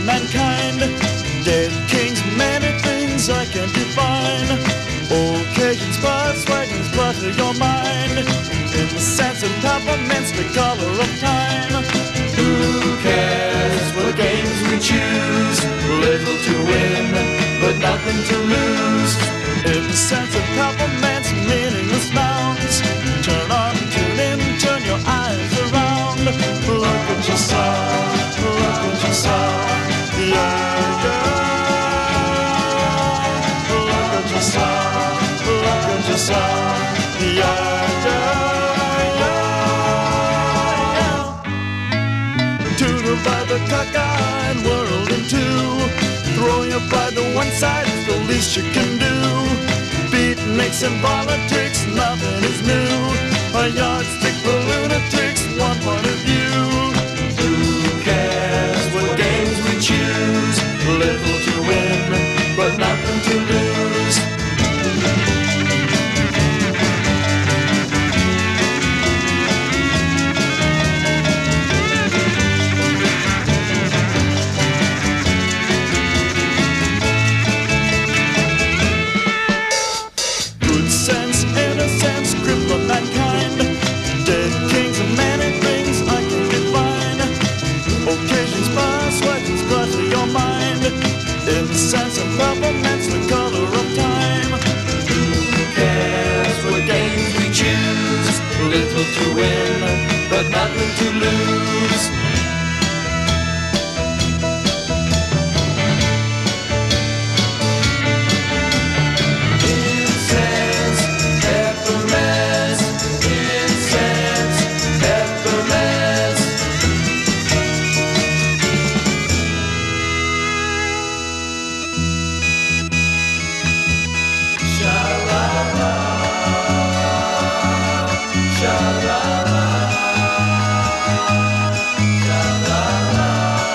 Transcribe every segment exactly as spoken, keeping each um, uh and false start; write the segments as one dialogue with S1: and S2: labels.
S1: mankind. Dead kings, many things I can't define. Occasions, buzz, wagons, clutter your mind. In the sense of peppermints, the color of time. Who cares what games we choose? Little to win, but nothing to lose. In the sense of peppermints, meaningless nouns. Turn on, tune in, turn your eyes around. Look at yourself, look at yourself, yeah, yeah. Look at yourself, look at yourself, yeah, yeah, yeah. To divide the cockeyed world in two. Throw your pride to one side is the least you can do. Beatniks and politics, nothing is new. A yardstick for lunatics, one point of view. Who cares what games we choose? Little to win, but nothing to lose. Good sense, innocence, grip of mankind. Dead kings and many things I can define. Occasions, buzz, wagons, clutter your mind. In the sense of peppermints, the color of time. Who cares what games we choose? Little to win, but nothing to lose. Incense, peppermints, incense, peppermints. Sha-la-la, sha-la-la, sha-la-la,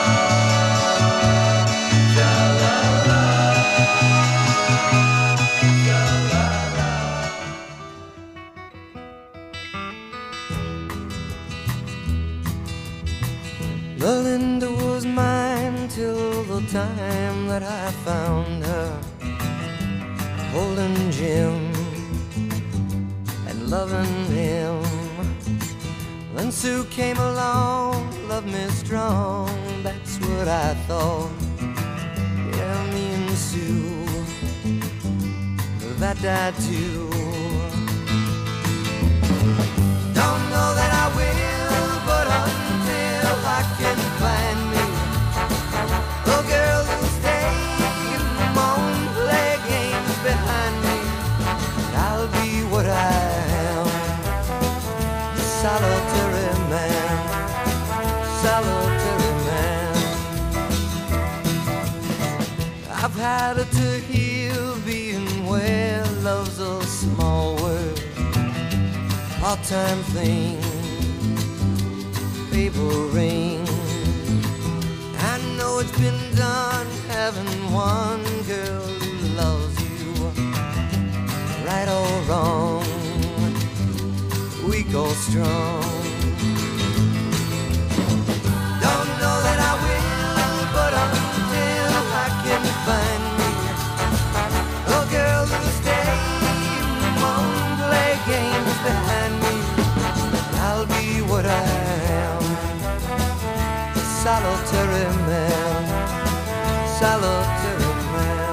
S1: sha-la-la, sha-la-la.
S2: Melinda was mine till the time that I found her holding Jim and loving him. Then Sue came along, loved me strong, that's what I thought. Yeah, me and Sue, that died too. Don't know that I will, but until I can find me a girl who'll stay and won't play games behind me, I'll be what I am, a solitary man, solitary man. I've had it to heal being where love's a small word, part-time thing, paper ring. I know it's been done having one girl who loves you, right or wrong, weak or strong. Don't know that I will, but until I can find me a girl who'll stay and won't play games behind me, I'll be what I am, a solitary man, solitary man.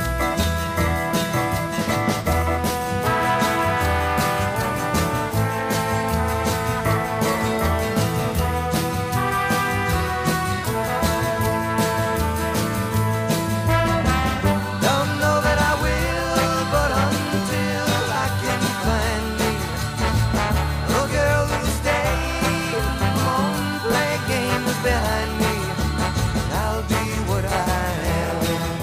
S2: Don't know that I will, but until I can find me a girl who'll stay and won't play games behind me, I'll be what I am,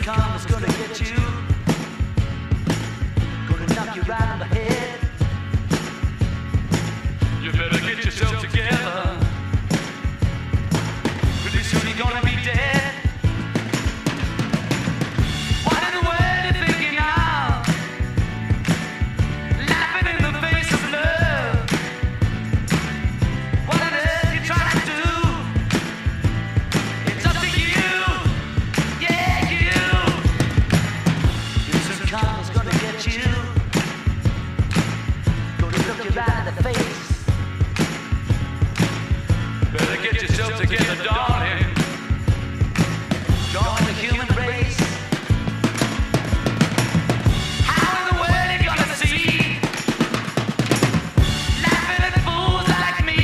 S2: karma's gonna get you. Gonna knock you right on the head.
S3: You better get yourself together. Pretty soon you're gonna be dead. What in the world you thinking of? Laughing in the face of love. What on earth you trying to do? It's up to you. Yeah, you.
S2: Soon karma's gonna get you. Gonna look you right in the face.
S3: Better get yourself together, darling.
S2: Join the human race.
S3: How in the world you gonna see? Laughing at fools like me.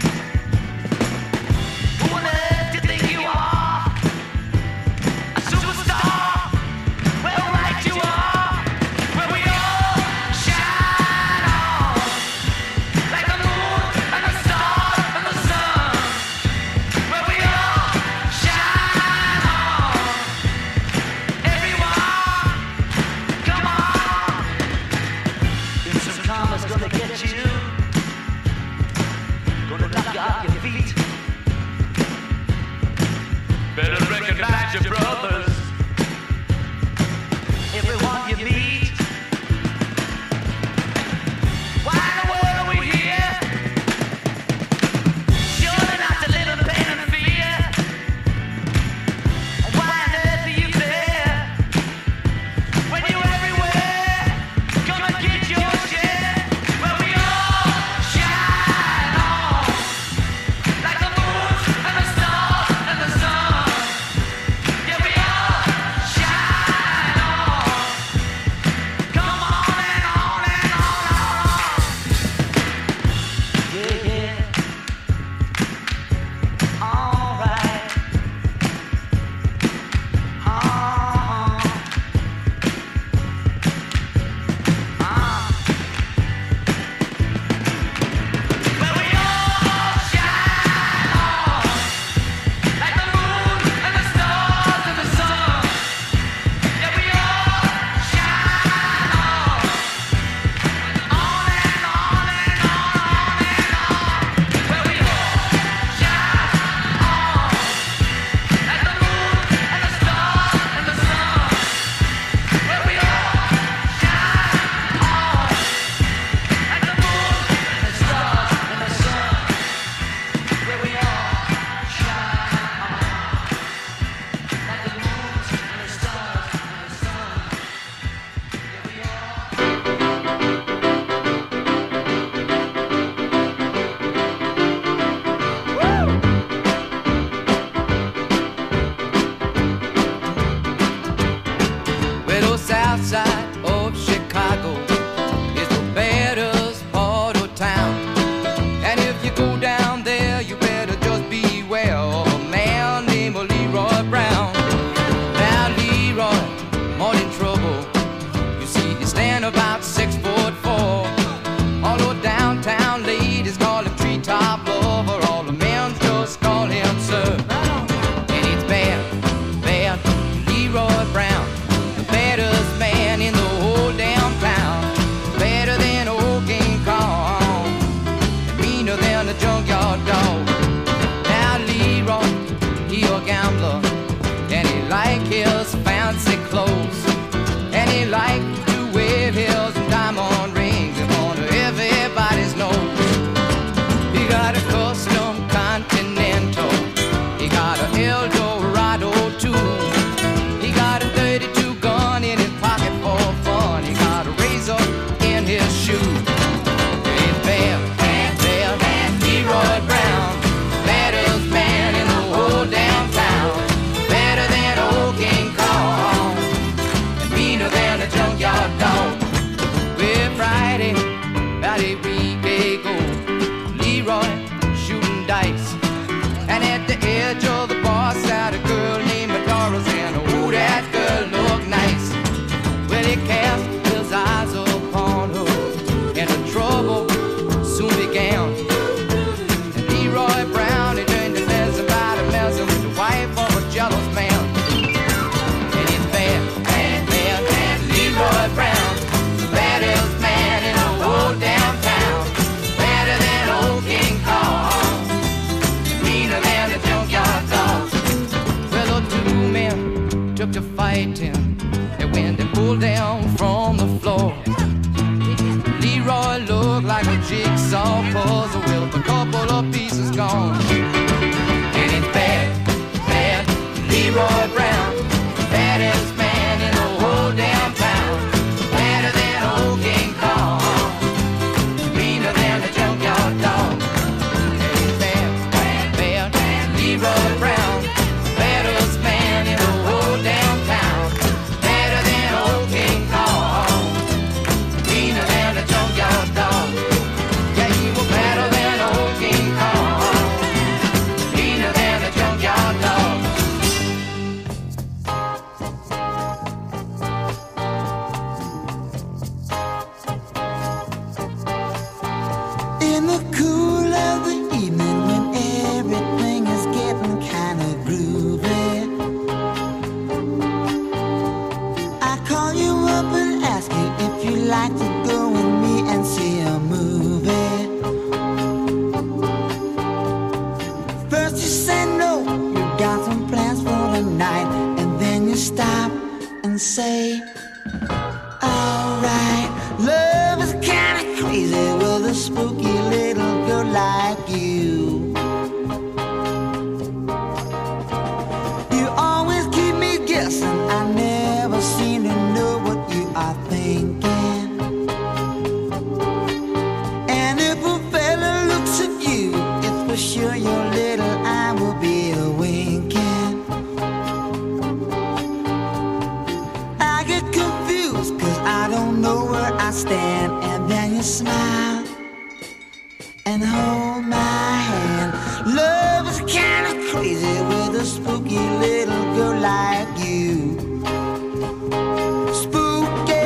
S2: Who on earth do you think you are?
S3: A superstar. Well, right you are. Where we all shine on. Like the moon and the stars and the sun. Where we all shine on. Everyone, come on.
S2: Soon karma's gonna get you. Gonna knock you off your feet.
S3: Better recognize your brothers.
S2: Everyone you meet.
S3: Why in the world are we here?
S2: Surely not to live in pain and fear. Why on earth are you there?
S3: When you're everywhere, come and get your share. Where we all shine on. Like the moon and the stars and the sun. Yeah, we all shine on. Come on and on and on and on.
S2: Yeah, yeah. Alright. Uh, uh.
S3: Where we all shine on. Like the moon and the stars and the sun. Yeah, we all shine on. On and on and on and on. Where we all shine on. Like the moon and the stars and the sun. Where we all shine on. Like the moon and the stars and the sun.
S2: Where we all shine on. Like the moons and the stars and the sun. Where we all
S4: Well, the south side of Chicago is the baddest part of town. And if you go down there, you better just beware of a man named Leroy Brown. Now, Leroy, more in trouble. You see, he stand about six foot four. All the downtown ladies call him treetop lover. All the men just call him sir. And it's bad, bad, Leroy Brown, the baddest man in the whole damn town. Better than old King Kong, meaner than a junkyard dog. Now Leroy, he a gambler, and he like his fancy clothes, and he like to wear his diamond rings in front of everybody's nose. He got a custom Continental, he got a Eldorado too. He got a thirty-two gun in his pocket for fun. He got a razor in his shoe. It's bad, bad, bad, bad, Leroy Brown, baddest man in the whole damn town. Better than old King Kong, and meaner than a junkyard dog. Well, Friday, about a week ago, Leroy shooting dice, and at the edge of the bar sat a girl named Doris, and oh, that girl looked nice. Well, he cast his eyes upon her, and the trouble soon began. And Leroy Brown, he turned to mess about a messing with the wife of a jealous man. And it's bad, like a jigsaw puzzle with a couple of pieces gone. And it's bad, bad, Leroy Brown, baddest man in the whole damn town, better than old King Kong, meaner than a junkyard dog. And it's bad, bad, bad, Leroy Brown, baddest man in the whole damn town, better than old King Kong, meaner than a junkyard dog. Yeah, he was better than old King Kong, meaner than a junkyard dog.
S5: In the cool of the evening when everything is getting kind of groovy, I call you up and ask you if you'd like to go with me and see a movie. First you say no, you got some plans for the night, and then you stop and say, alright, love is kinda crazy with a spooky little girl like you. You always keep me guessing, I never seem to know what you are thinking. And if a fella looks at you, it's for sure your little eye will be a winking. I get confused cause I don't know where I stand, and then you smile and hold my hand. Love is kinda crazy with a spooky little girl like you. Spooky.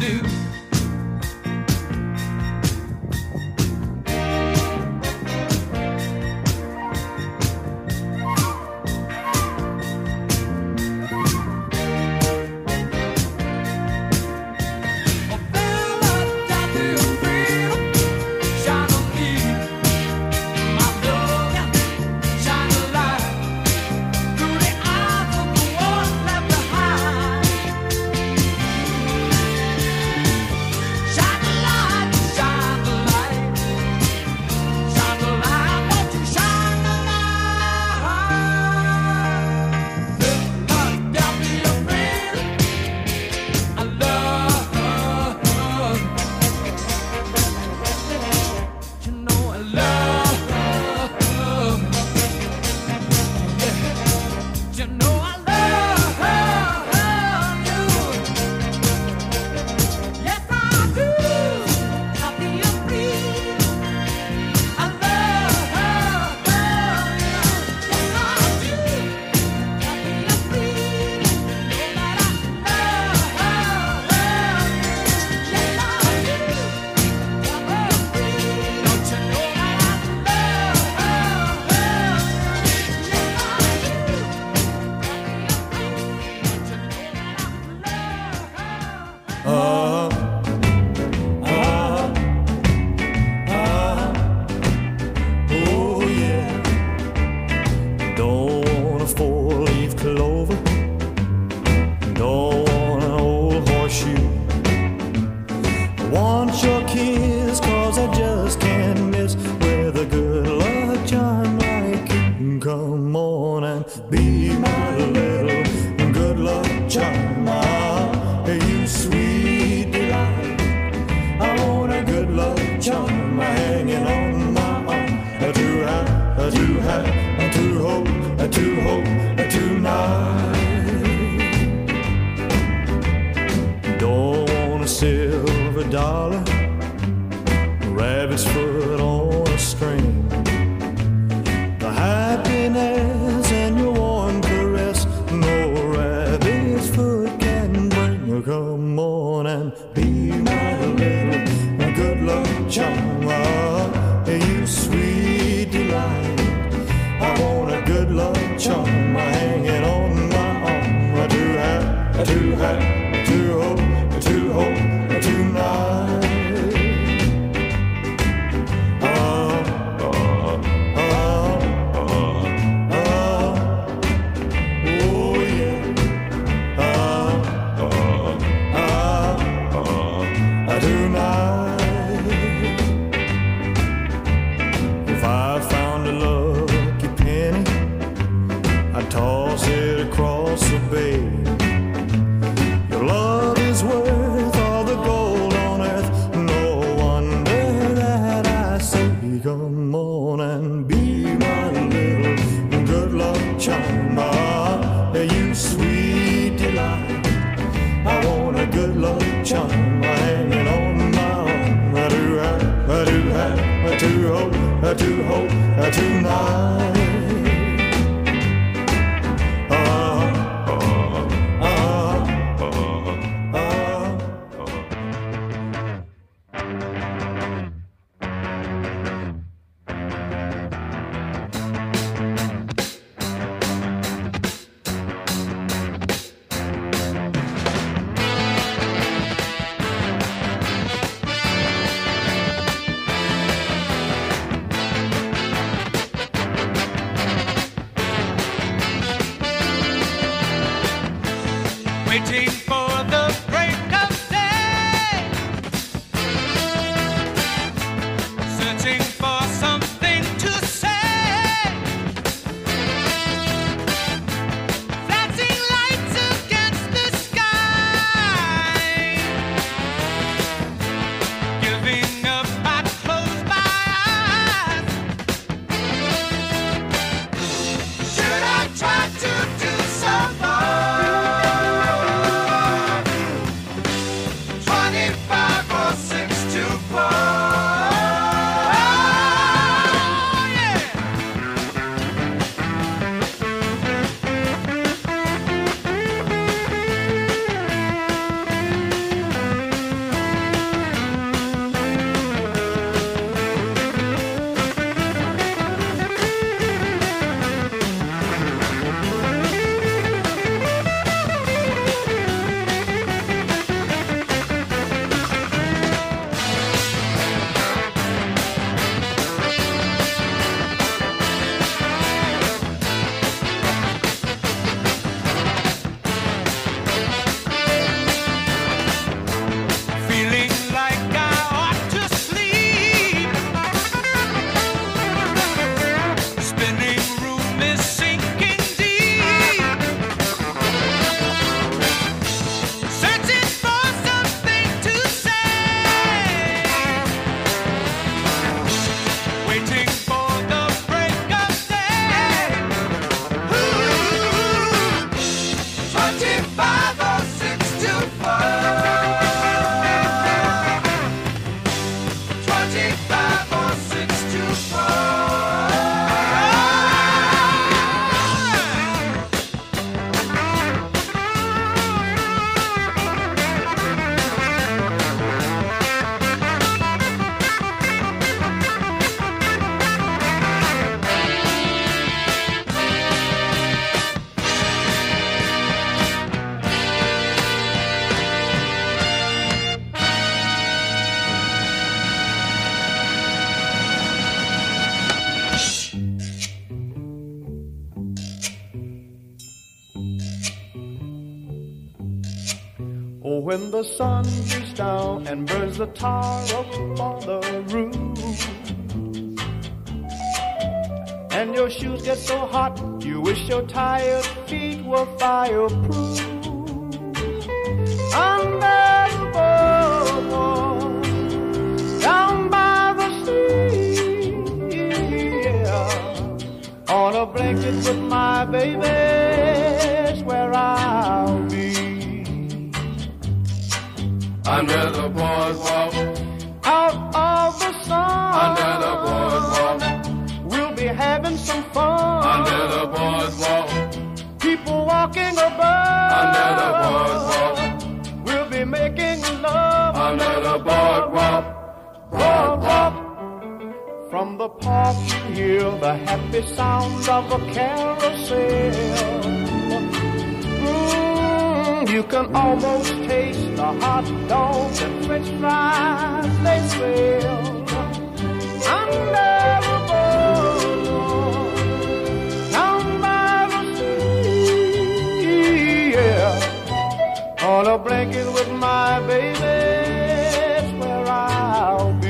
S4: do.
S6: when the sun beats down and burns the tar up on the roof, and your shoes get so hot, you wish your tired feet were fireproof. Under the boardwalk, down by the sea, yeah, on a blanket with my baby's where I'll be.
S7: Under the boardwalk,
S6: out of the sun,
S7: under the boardwalk,
S6: we'll be having some fun.
S7: under the boardwalk,
S6: People walking above,
S7: under the boardwalk,
S6: we'll be making love.
S7: under the boardwalk,
S6: Boardwalk. From the park you hear the happy sounds of a carousel. Mm, you can almost taste the hot dogs and french fries they sell. Under the boardwalk, down by the sea, yeah, on a blanket with my baby, where I'll be.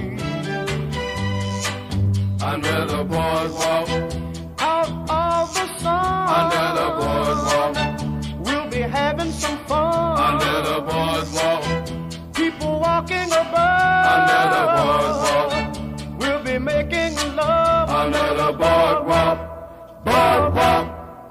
S7: under the boardwalk,
S6: Out of the sun,
S7: under the boardwalk,
S6: we'll be having some fun.
S7: under the boardwalk,
S6: People walking above,
S7: under the boardwalk,
S6: we'll be making love.
S7: under the boardwalk, boardwalk.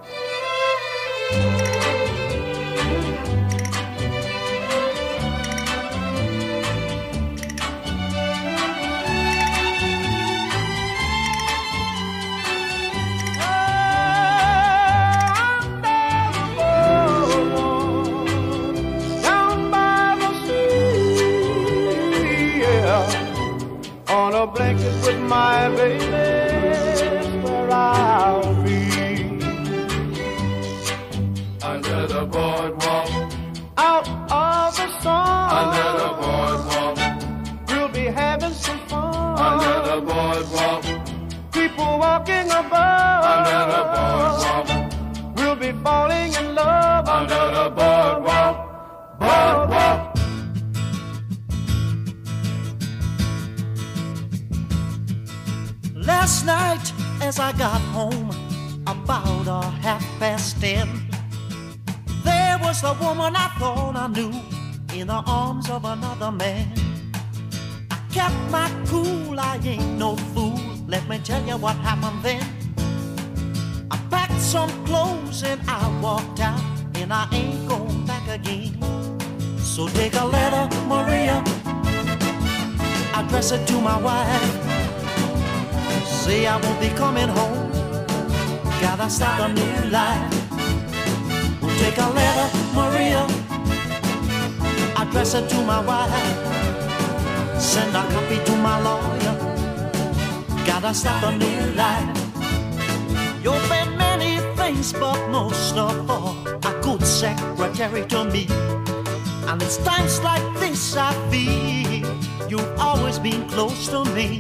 S6: On a blanket with my baby, where I'll be.
S7: Under the boardwalk,
S6: Out of the sun,
S7: under the boardwalk,
S6: we'll be having some fun.
S7: under the boardwalk,
S6: People walking above,
S7: under the boardwalk,
S6: we'll be falling in love.
S7: under the boardwalk, boardwalk.
S1: Last night as I got home about a half past ten, there was the woman I thought I knew in the arms of another man. I kept my cool, I ain't no fool. Let me tell you what happened then. I packed some clothes and I walked out, and I ain't going back again. So take a letter, Maria, address it to my wife. Say I won't be coming home, gotta start a new life. We'll take a letter, Maria, address it to my wife. Send a copy to my lawyer, gotta start a new life. You've been many things, but most of all, a good secretary to me. And it's times like this I feel you've always been close to me.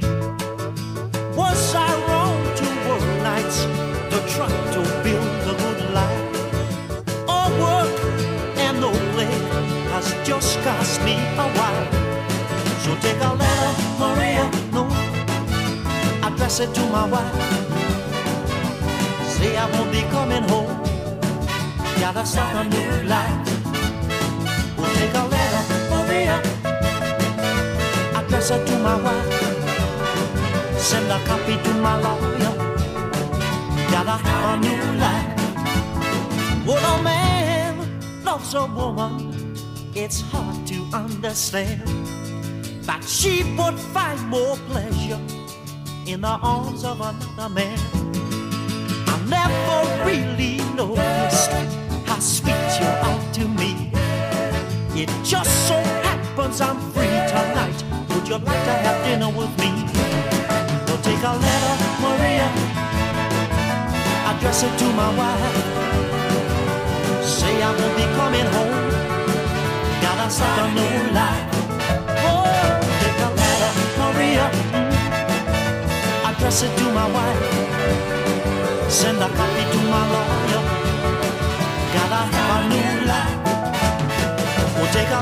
S1: Was I wrong to work nights to try to build a good life? Or work and no play has just cost me a while? So take a letter, Maria, no, address it to my wife. Say I won't be coming home, gotta start a new life. We'll take a letter, Maria, address it to my wife. Send a copy to my lawyer, gotta have a new life. When a man loves a woman, it's hard to understand that she would find more pleasure in the arms of another man. I never really noticed how sweet you are to me. It just so happens I'm free tonight. Would you like to have dinner with me? Take a letter, Maria, address it to my wife. Say I won't be coming home, gotta start a new life. Oh, take a letter, Maria, mm, address it to my wife. Send a copy to my lawyer, gotta have a new life. Oh, take a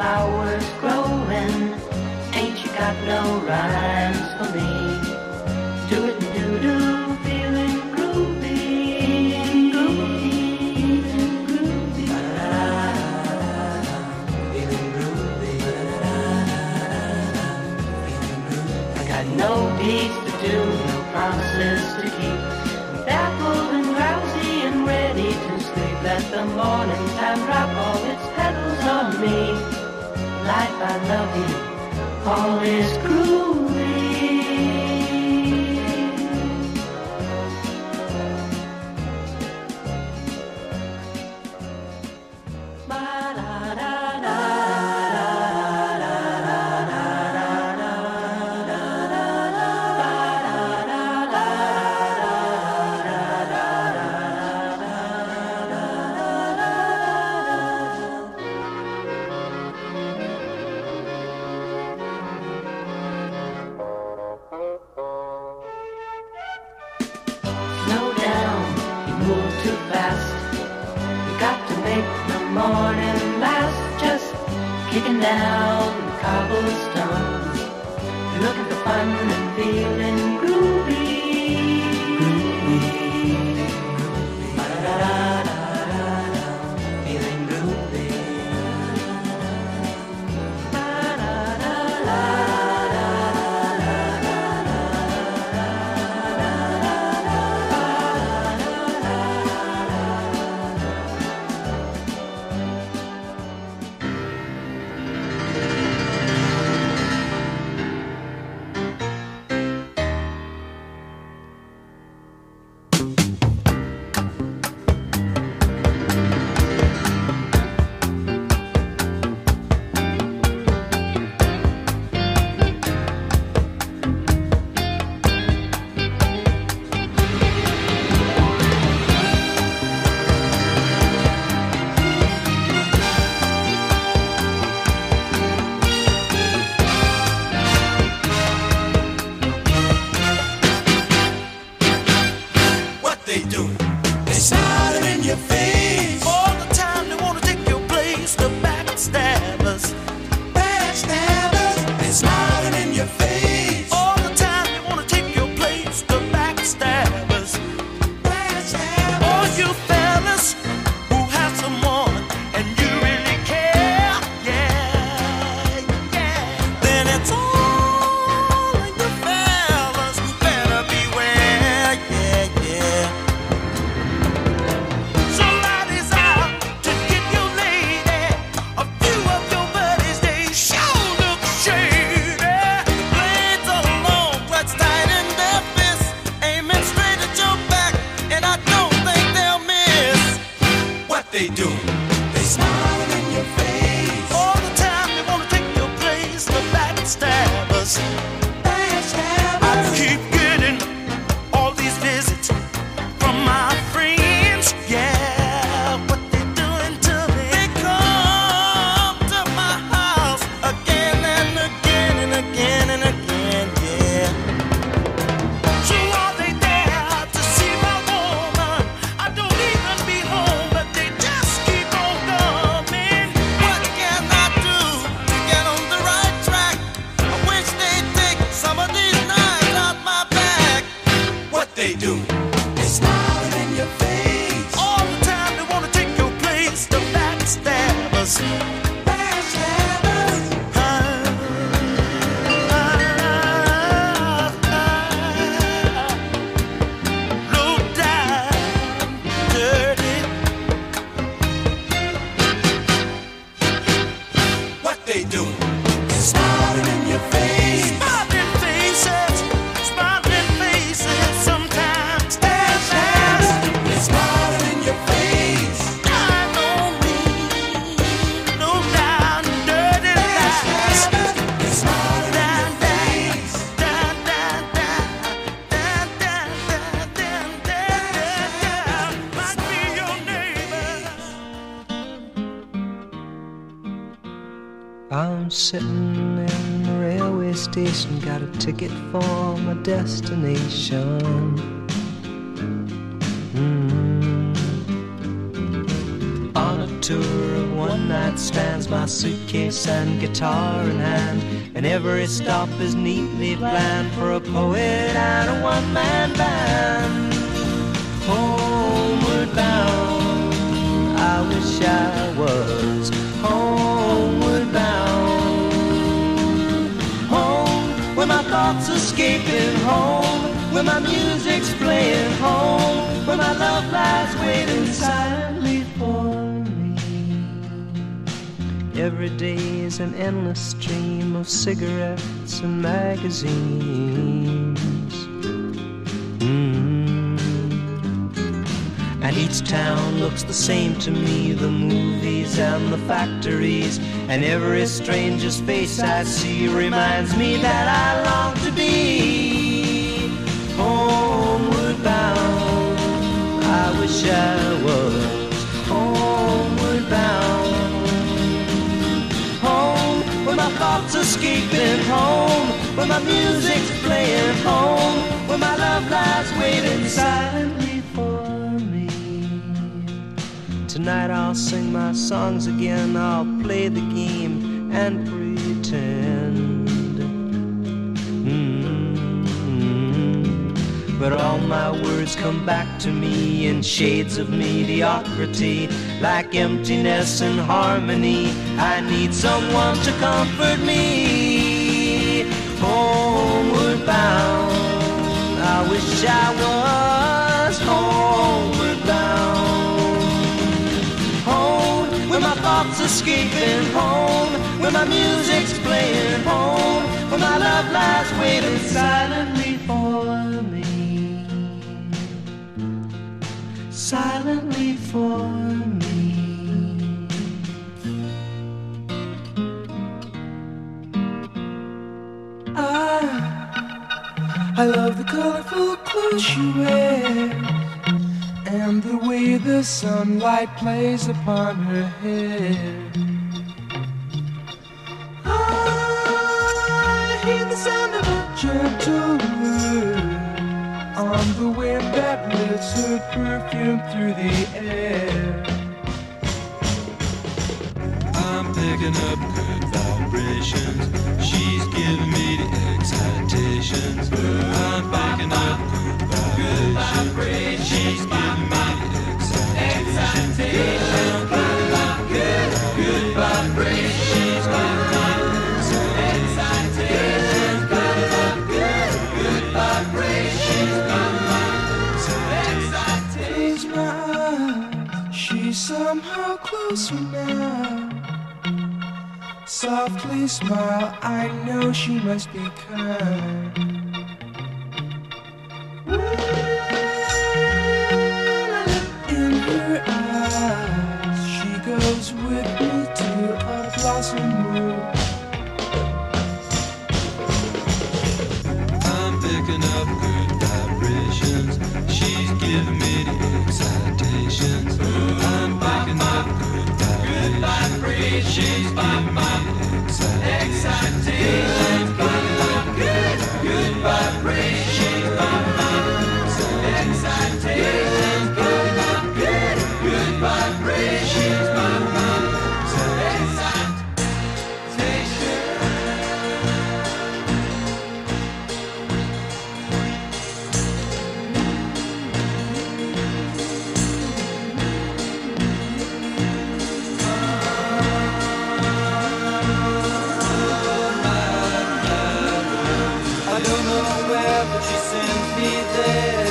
S8: flowers growing. Ain't you got no rhymes for me? Do it and do do, feeling groovy, groovy, groovy, feeling groovy. I got no deeds to do, no promises to keep. I'm baffled and drowsy and ready to sleep. Let the morning time drop all its petals on me. Life, I love you, all is groovy. Slow down, you move too fast. You got to make the morning last. Just kicking down the cobblestones, looking for fun and feeling groovy. Ba-da-da-da-da-da, feeling groovy.
S1: What they do? They smiling in your face all the time. They wanna take your place. The backstabbers, backstabbers. They smiling in your face all the time. They wanna take your place. The backstabbers, backstabbers. All you fellas who have someone and you really care, yeah, yeah. Then it's all of you fellas who better beware, yeah, yeah. Somebody's out to get your lady. A few of your buddies, they sure look shady. Blades are long, clutched tight in their fists, aiming straight at your back, and I don't think they'll miss. What they do? They smile in your face all the time. They wanna take your place. The backstabbers, backstabbers. I keep getting all these visits from my friends, yeah. What they doing to me? They come to my house again and again and again and again, yeah. So are they there to see my woman? I don't even be home, but they just keep on coming. What can I do to get on the right track? I wish they'd take some of these knives out my back. What they do? They smiling in your face all the time. They wanna take your place. The backstabbers, backstabbers. Ah, ah, ah. Low down, dirty. What they do? They smiling in your face. Smiling faces, smiling faces. Sometimes backstabbers. They smiling in your face. I know me. Low down, dirty lies. They smiling down, down, down, down, down, down, down, down, down, down. Might be your neighbor.
S9: I'm sitting in the railway station, got a ticket for my destination. Mm. On a tour of one one-night stands, my suitcase and guitar in hand, and every stop is neatly planned for a poet and a one-man band. Homeward bound, I wish I was homeward bound. Home, where my thoughts escaping, home, where my music's playing, home, where my love lies waiting silently for me. Every day is an endless stream of cigarettes and magazines. Mm. And each town looks the same to me, the movies and the factories, and every stranger's face I see reminds me that I long to be homeward bound. I wish I was homeward bound. Home, where my thoughts escaping, home, where my music's playing, home, where my love lies waiting silently for me. Tonight I'll sing my songs again, I'll play the game and pretend. Mm-hmm. But all my words come back to me in shades of mediocrity, like emptiness and harmony. I need someone to comfort me. Homeward bound, I wish I was homeward bound. Home, where my thoughts escaping, home, where my music's playing, home, where my love lies waiting silently for me. Silently for me.
S10: I, I love the colorful clothes you wear, and the way the sunlight plays upon her hair. I hear the sound of a gentle word on the wind that lifts her perfume through the air.
S11: I'm picking up good vibrations. She's giving me the excitations. I'm picking up good vibrations. She's giving me the excitations. I'm picking up good, good vibrations. She's giving me the excitations. Picking up good, good vibrations. She's giving me the excitations.
S10: Close my eyes, she's somehow closer now. Softly smile, I know she must be kind. In her eyes, she goes with me to a blossom room.
S11: I'm picking up good vibrations. She's giving me the excitations. I'm picking up good vibrations. She's giving me the excitations. Picking up good, good vibrations. She's giving me the excitations. Picking up good, good vibrations. She's giving me the
S10: I don't know where, but she sends me there.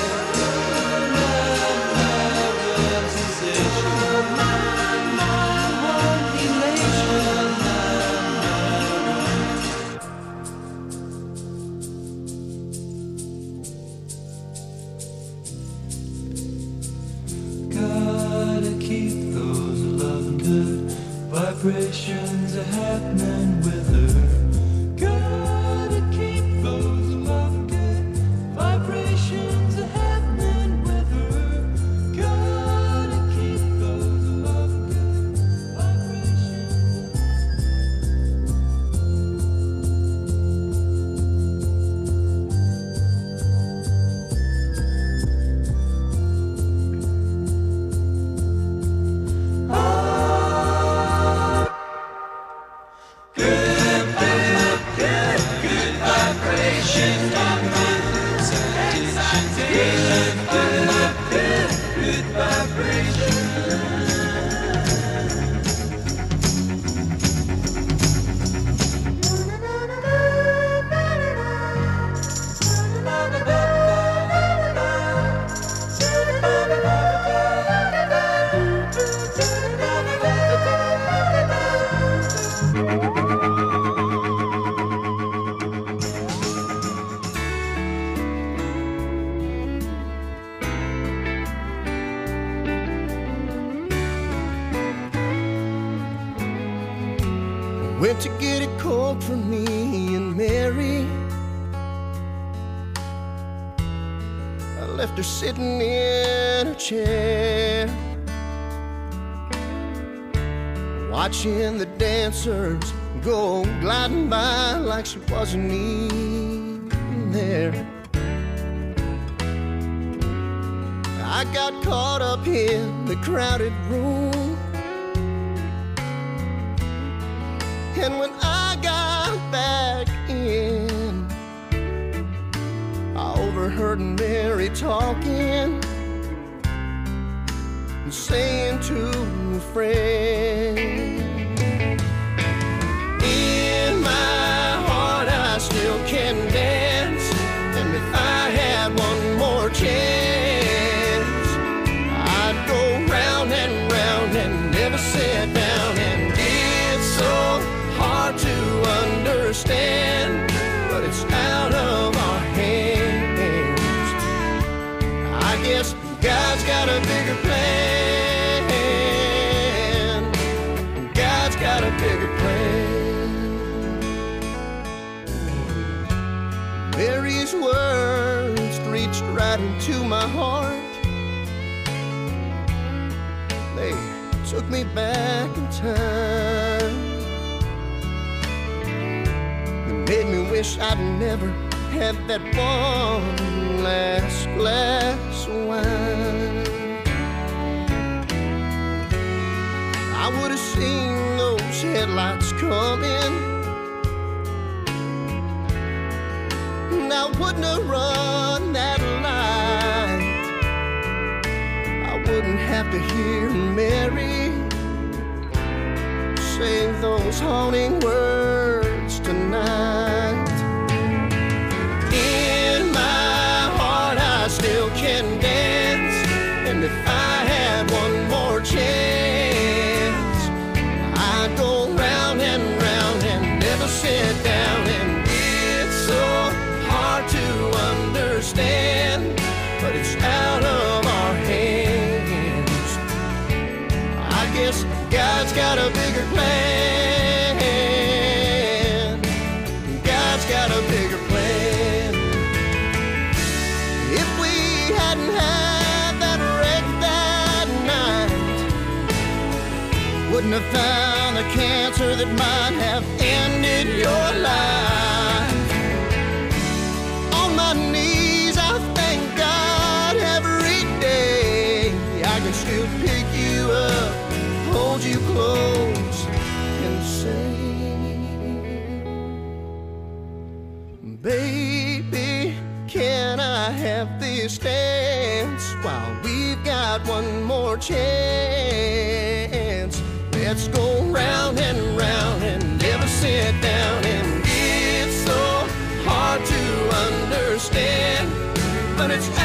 S10: My, my sensation, my, my warm elation, gotta keep those loving good vibrations are happening with her. Gotta keep those loving good vibrations are happening with her. Gotta keep those loving good vibrations. Ah.
S12: Went to get a Coke for me and Mary. I left her sitting in her chair, watching the dancers go gliding by like she wasn't even there. I got caught up in the crowded room, and when I got back in, I overheard Mary talking and saying to a friend, in my heart I still can dance, and if I had one more chance, I'd go round and round and never sit down. And it's so hard to understand, but it's out of our hands. I guess God's got a bigger plan. God's got a bigger plan. Mary's words reached right into my heart. They took me back in time. They made me wish I'd never had that one last glass of wine. I would have seen those headlights coming, and I wouldn't have run that light. I wouldn't have to hear Mary say those haunting words tonight. In my heart I still can dance, and if I had one more chance, I'd go round and round and never sit down. And it's so hard to understand, but it's out of our hands. I guess God's got a bigger plan. God's got a bigger plan. If we hadn't had that wreck that night, wouldn't have found the cancer that might have ended your life. On my knees I thank God every day. I can still pick you up, hold you close, and say, baby, can I have this dance while we've got one more chance? Let's go round and round and never sit down. And it's so hard to understand, but it's